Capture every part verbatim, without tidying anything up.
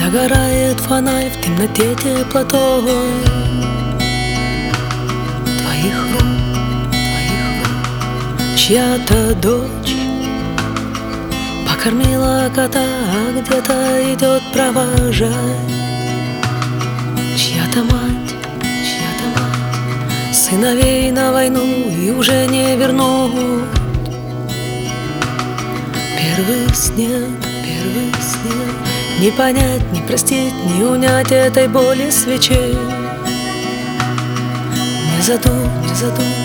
Догорает фонарь в темноте теплотой твоих рук, твоих рук. Чья-то дочь покормила кота, а где-то идет провожать. Чья-то мать, чья-то мать сыновей на войну и уже не вернуть. Первый снег, первый снег, не понять, не простить, не унять этой боли свечей. Не задуть, не задуть,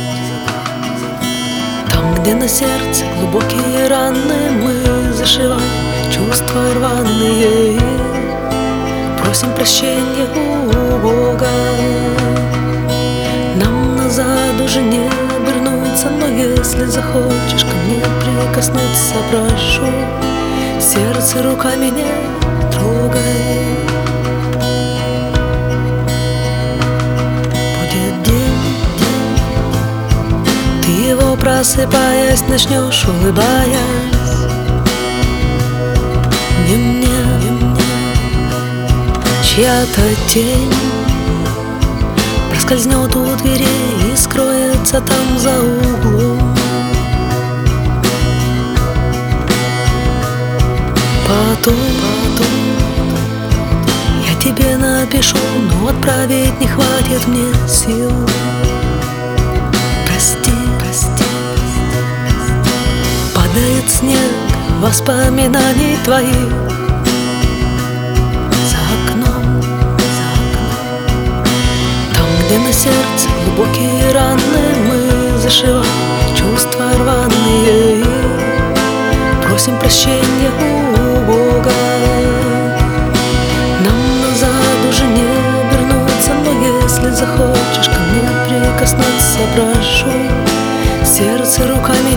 там, где на сердце глубокие раны, мы зашиваем чувства рваные. Просим прощения у Бога, нам назад уже не обернуться. Но если захочешь ко мне прикоснуться, прошу, сердце руками не трогай. Будет день, день, ты его просыпаясь начнешь, улыбаясь. Не мне, не мне, чья-то тень проскользнет у дверей и скроется там за углом. Потом, потом я тебе напишу, но отправить не хватит мне сил. Прости, прости, падает снег воспоминаний твоих. За окном, за окном, там, где на сердце глубокие раны, мы зашиваем чувства рваные. Просим прощения у Бога, нам назад уже не обернуться. Но если захочешь ко мне прикоснуться, прошу, сердце руками